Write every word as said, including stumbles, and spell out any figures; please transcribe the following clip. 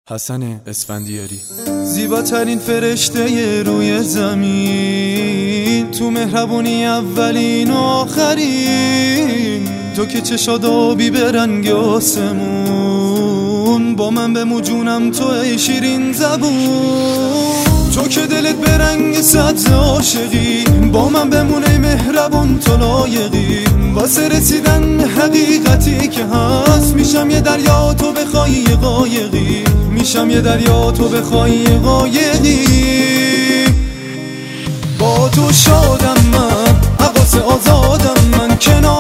حسن اسفندیاری. زیباترین فرشته روی زمین، تو مهربونی اولین و آخرین، تو که چشاد آبی به رنگ آسمون، با من بمو جونم تو ای شیرین زبون، تو که دلت به رنگ سبز عاشقی، با من بمون ای مهربون تو لایقی، واسه رسیدن حقیقتی که هست، میشم یه دریا تو بخوای یه قایقی، میشم یه دریا تو بخوای یه قایقی، با تو شادم من، حواس آزادم من، کنار